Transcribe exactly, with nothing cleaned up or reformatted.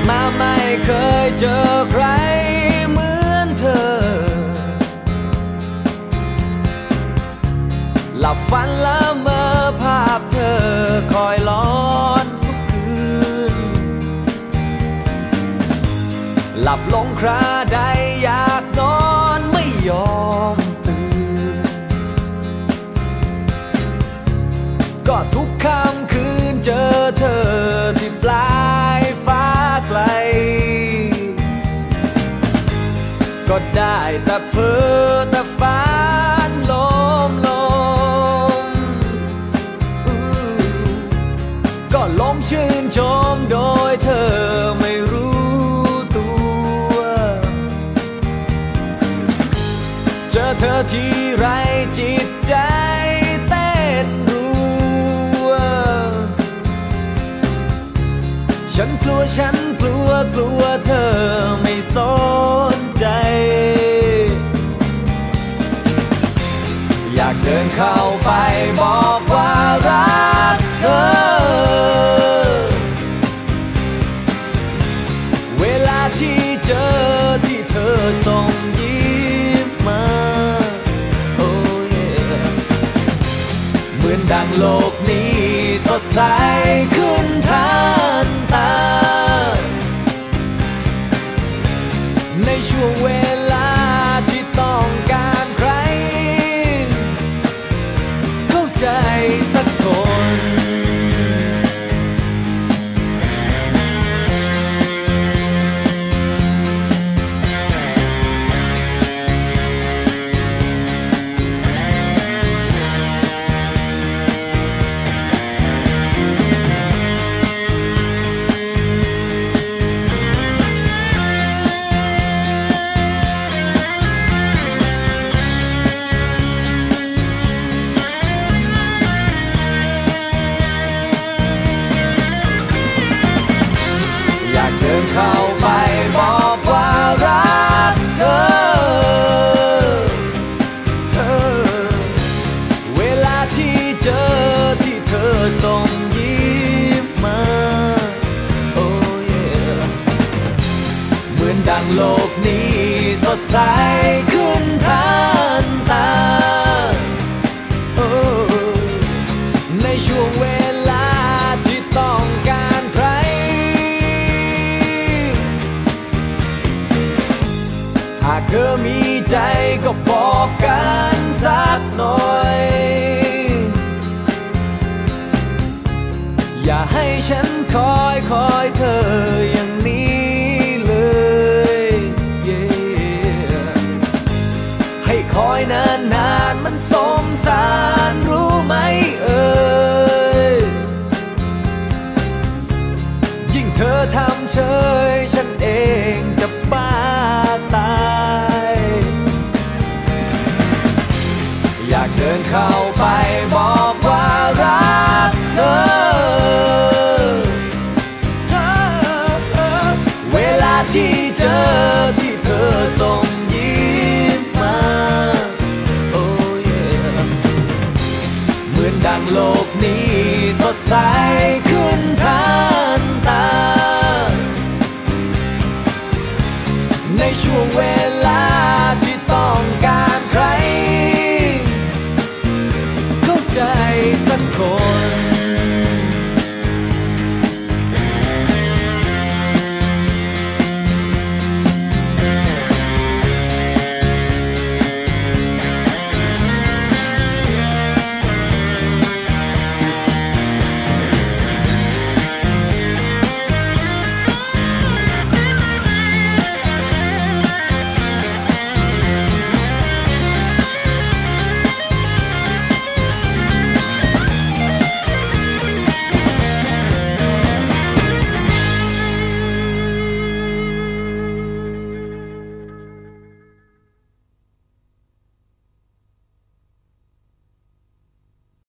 มาไม่เคยเจอใครเหมือนเธอหลับฝันละเมอภาพเธอคอยล้อนทุกคืนหลับลงคราใดอยากนอนไม่ยอมตื่นก็ทุกค่ำคืนเจอเธอที่ปลายฟ้าไกลก็ได้แต่เพ้อแต่ฝันลมลมก็ล้มชื่นชมโดยเธอไม่รู้ตัวเจอเธอที่ไรจิตใจเต้นรัวฉันกลัวฉันกลัวกลัวเธอไม่สนใจอยากเดินเข้าไปบอกว่ารักเธอเวลาที่เจอที่เธอส่งยิ้มมาโอ้ยเหมือนดังโลกนี้สดใสขึ้นทันตาในช่วงเวลาที่ต้องการใครเข้าใจสักคนอยากเดินเข้าไปบอกว่ารักเธอเธอเวลาที่เจอที่เธอส่งยิ้มมาโอ้ยเหมือนดังโลกนี้สดใสขึ้นทันตาโอ้ในช่วงเวลาที่ต้องการใครหากเธอมีใจก็บอกกันสักหน่อยอย่าให้ฉันคอยคอยเธออย่างนี้เลย yeah. ให้คอยนานนานมันสมสารรู้ไหมเอ่ยยิ่งเธอทำเฉยฉันเองจะบ้าตายอยากเดินเข้าไปบอกว่ารักเธอเธอเวลาที่เจอที่เธอส่งยิ้มมาโอ้ยเหมือนดังโลกนี้สดใสขึ้นทันตาในช่วงเวลาที่ต้องการใครเข้าใจสักคน